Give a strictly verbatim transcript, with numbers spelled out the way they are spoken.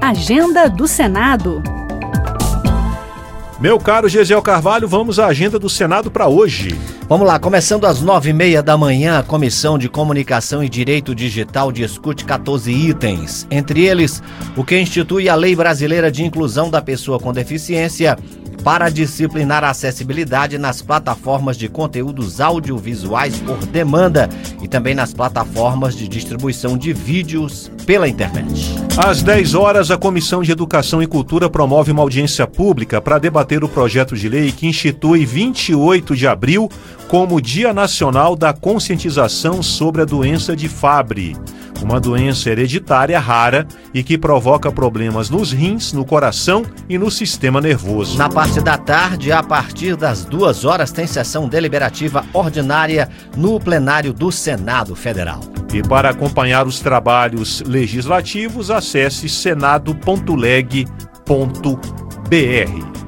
Agenda do Senado. Meu caro Gesiel Carvalho, vamos à agenda do Senado para hoje. Vamos lá, começando às nove e meia da manhã, a Comissão de Comunicação e Direito Digital discute quatorze itens. Entre eles, o que institui a Lei Brasileira de Inclusão da Pessoa com Deficiência para disciplinar a acessibilidade nas plataformas de conteúdos audiovisuais por demanda e também nas plataformas de distribuição de vídeos pela internet. Às dez horas, a Comissão de Educação e Cultura promove uma audiência pública para debater o projeto de lei que institui vinte e oito de abril como Dia Nacional da Conscientização sobre a Doença de Fabry, uma doença hereditária rara e que provoca problemas nos rins, no coração e no sistema nervoso. Na parte da tarde, a partir das duas horas, tem sessão deliberativa ordinária no plenário do Senado Federal. E para acompanhar os trabalhos legislativos, acesse senado ponto leg ponto br.